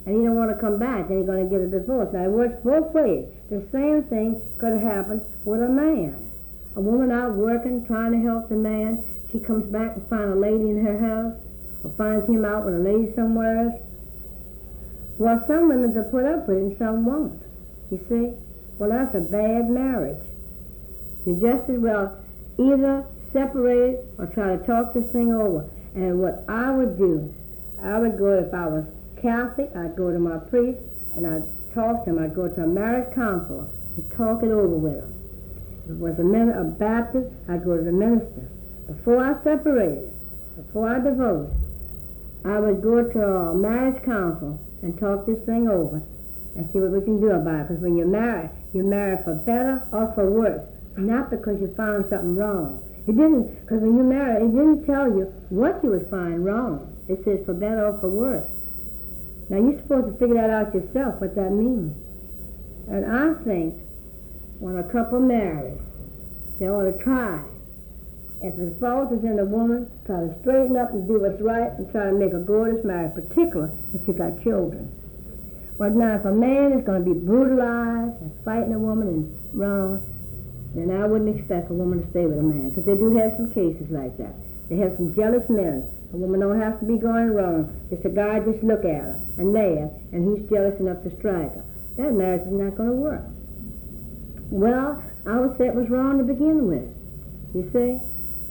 and he don't want to come back, then he's going to get a divorce. Now, it works both ways. The same thing could have happened with a man. A woman out working, trying to help the man, she comes back and finds a lady in her house, or finds him out with a lady somewhere else. Well, some women will put up with it and some won't. You see? Well, that's a bad marriage. You just as well either separate or try to talk this thing over. And what I would do, I would go, if I was Catholic, I'd go to my priest and I'd talk to him. I'd go to a marriage counselor and talk it over with him. If it was a Baptist, I'd go to the minister. Before I separated, before I divorced, I would go to a marriage counsel and talk this thing over and see what we can do about it. Because when you're married for better or for worse, not because you found something wrong. It didn't, because when you married, it didn't tell you what you would find wrong. It says for better or for worse. Now you're supposed to figure that out yourself, what that means. And I think when a couple marries, they ought to try. If the fault is in the woman, try to straighten up and do what's right and try to make a gorgeous marriage, particularly if you got children. But now if a man is going to be brutalized and fighting a woman and wrong, then I wouldn't expect a woman to stay with a man, because they do have some cases like that. They have some jealous men. A woman don't have to be going wrong. Just a guy just look at her and laugh, and he's jealous enough to strike her. That marriage is not going to work. Well, I would say it was wrong to begin with. You see?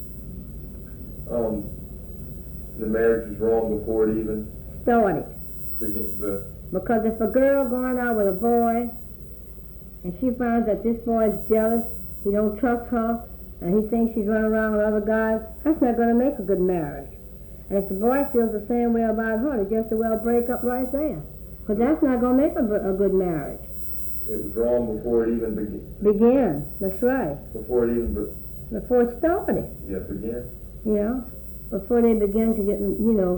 The marriage is wrong before it even started. Because if a girl going out with a boy and she finds that this boy is jealous, he don't trust her, and he thinks she's running around with other guys, that's not going to make a good marriage. And if the boy feels the same way about her, they just as well break up right there. Because that's not going to make a good marriage. It was wrong before it even began. That's right. Before it even before it started. Yeah, began. Yeah, before they begin to get,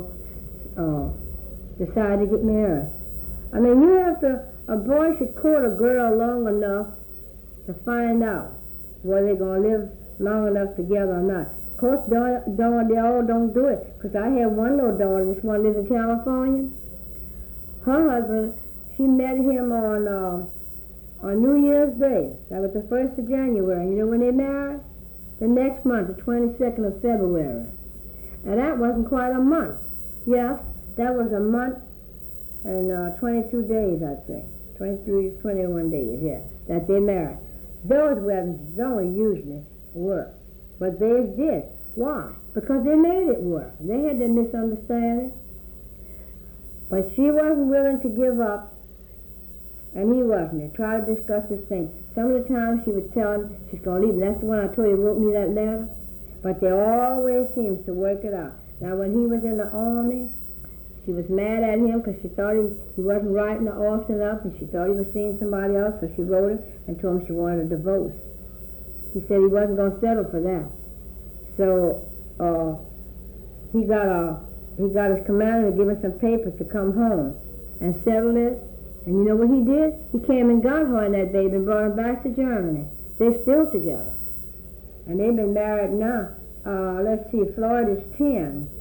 decide to get married. I mean, a boy should court a girl long enough to find out whether they're going to live long enough together or not. Of course, they all don't do it, because I have one little daughter that just want to live in California. Her husband, she met him on New Year's Day. That was the 1st of January. You know when they married? The next month, the 22nd of February. Now that wasn't quite a month. Yes, that was a month and 22 days, I'd say. 23, 21 days, yeah, that they married. Those weddings don't usually work, but they did. Why? Because they made it work. They had their misunderstanding. But she wasn't willing to give up, and he wasn't. They tried to discuss this thing. Some of the times she would tell him she's going to leave him. That's the one I told you wrote me that letter. But they always seems to work it out. Now, when he was in the army, she was mad at him because she thought he wasn't writing her often enough, and she thought he was seeing somebody else, so she wrote him and told him she wanted a divorce. He said he wasn't going to settle for that. So he got his commander to give him some papers to come home and settle it. And you know what he did? He came and got her and that baby and brought her back to Germany. They're still together. And they've been married now. Let's see, Floyd is 10,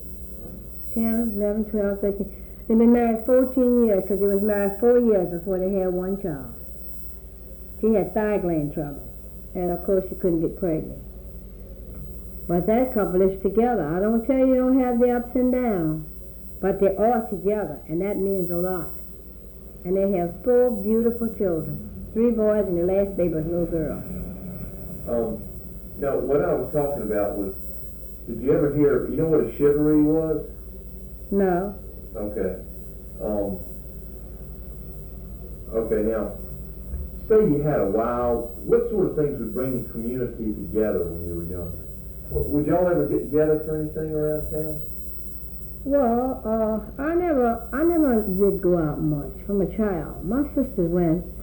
11, 12, 13. They've been married 14 years, because they was married 4 years before they had one child. She had thigh gland trouble. And of course she couldn't get pregnant. But that couple is together. I don't tell you they don't have the ups and downs, but they are together, and that means a lot. And they have 4 beautiful children, 3 boys, and the last baby was a little girl. Now, what I was talking about was, did you ever hear, you know what a chivalry was? No. Okay. Okay, now, say you had a wild, what sort of things would bring the community together when you were younger? Would y'all ever get together for anything around town? Well, I never did go out much from a child. My sisters went,